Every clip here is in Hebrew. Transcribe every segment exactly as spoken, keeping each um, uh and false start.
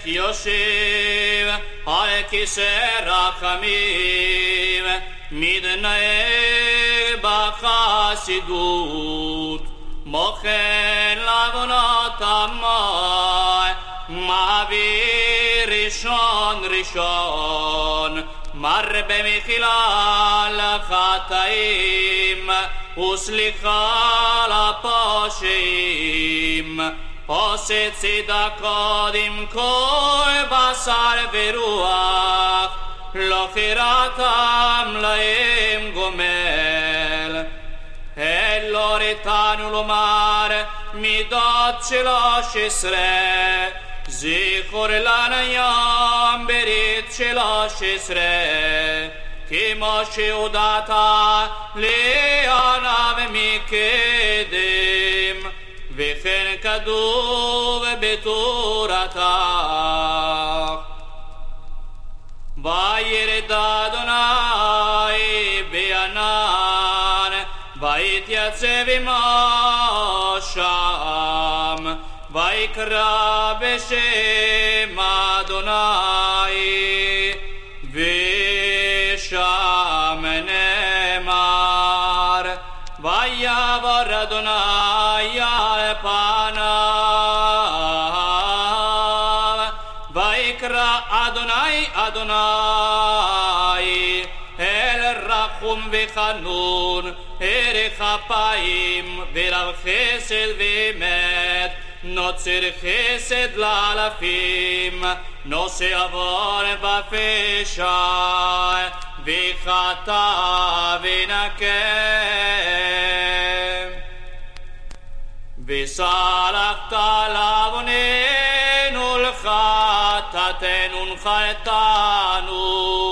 יושיב על כיסא רחמים, מתנהג בחסידות, מוחל לעוונות עמו, מעביר ראשון ראשון, מרבה מחילה לחטאים וסליחה לפושעים, עושה צדקות עם כל בשר ורוח, לא חירתם להם גומל. אלו ריתנו לומר מידות שלוש עשרה, זכור לנו יום ברית שלוש עשרה, כמו שהודעת לענה ומקדם, וכן כתוב בתורתך. וירד אדוני בענן, ויתייצב עמו שם, ויקרא בשם אדוני, ושם נאמר, ויעבור אדוני על פניו, ויקרא אדוני אדוני אל רחום וחנון, ערך אפיים ורב חסד ואמת, נוצר חסד לאלפים, נושא עוון בפשע, וחטא ונקם. וסלחת לעווננו לחטאתנו ונחלתנו.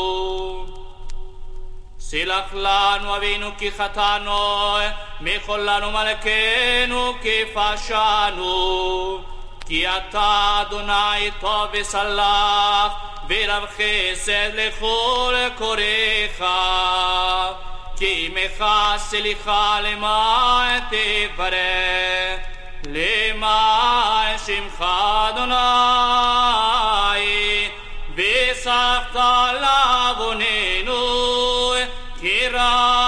סלח לנו אבינו כי חטאנו, מחול לנו מלכנו כי פשענו. כי אתה אדוני טוב וסלח, ורב חסד לכל קוראיך. כי עמך סליחה למען תפארת, למען שמך אדוני, וסלחת לעווננו כי רע